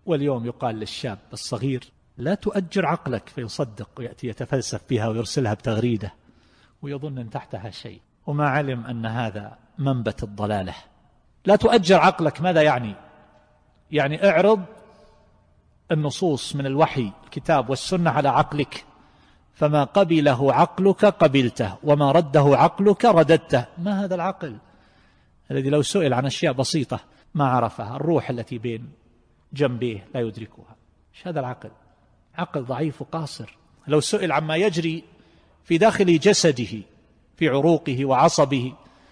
واليوم يقال للشاب الصغير لا تؤجر عقلك، فيصدق ويأتي يتفلسف بها ويرسلها بتغريدة ويظن أن تحتها شيء، وما علم أن هذا منبت الضلالة. لا تؤجر عقلك ماذا يعني؟ يعني اعرض النصوص من الوحي الكتاب والسنة على عقلك، فما قبله عقلك قبلته وما رده عقلك رددته. ما هذا العقل الذي لو سئل عن أشياء بسيطة ما عرفها؟ الروح التي بين جنبيه لا يدركها. ايش هذا العقل؟ عقل ضعيف وقاصر. لو سئل عما يجري في داخل جسده في عروقه وعصبه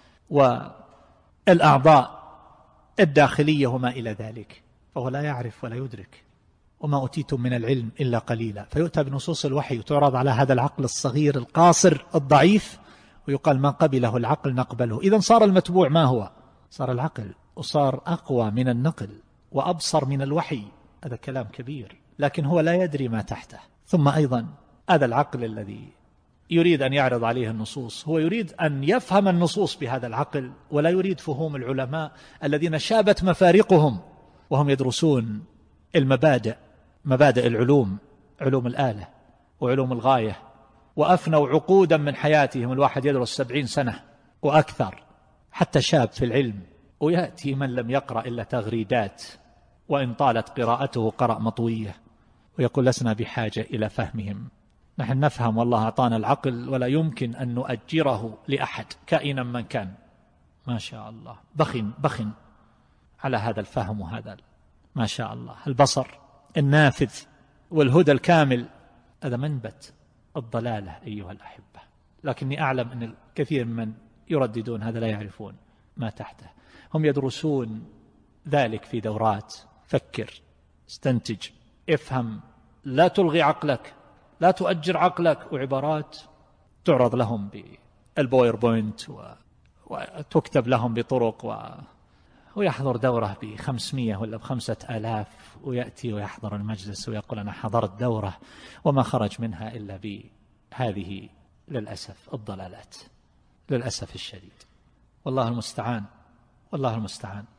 والأعضاء الداخلية وما إلى ذلك فهو لا يعرف ولا يدرك. وما أوتيتم من العلم إلا قليلا. فيؤتى بنصوص الوحي وتعرض على هذا العقل الصغير القاصر الضعيف ويقال ما قبله العقل نقبله. إذن صار المتبوع ما هو؟ صار العقل، وصار أقوى من النقل وأبصر من الوحي. هذا كلام كبير، لكن هو لا يدري ما تحته. ثم أيضا هذا العقل الذي يريد أن يعرض عليه النصوص هو يريد أن يفهم النصوص بهذا العقل، ولا يريد فهوم العلماء الذين شابت مفارقهم وهم يدرسون المبادئ، مبادئ العلوم، علوم الآلة وعلوم الغاية، وأفنوا عقودا من حياتهم. الواحد يدرس 70 سنة وأكثر حتى شاب في العلم، ويأتي من لم يقرأ إلا تغريدات، وإن طالت قراءته قرأ مطوية، ويقول لسنا بحاجة إلى فهمهم. نحن نفهم والله أعطانا العقل ولا يمكن أن نؤجره لأحد كائنا من كان. ما شاء الله، بخن على هذا الفهم وهذا ما شاء الله البصر النافذ والهدى الكامل. هذا منبت الضلالة أيها الأحبة. لكني أعلم أن الكثير من يرددون هذا لا يعرفون ما تحته. هم يدرسون ذلك في دورات. فكر، استنتج، افهم، لا تلغي عقلك، لا تؤجر عقلك. وعبارات تعرض لهم بالبويربوينت وتكتب لهم بطرق ويحضر دورة ب500 ولا ب5000 ويأتي ويحضر المجلس ويقول أنا حضرت دورة وما خرج منها إلا بهذه للأسف الضلالات، للأسف الشديد. والله المستعان، والله المستعان.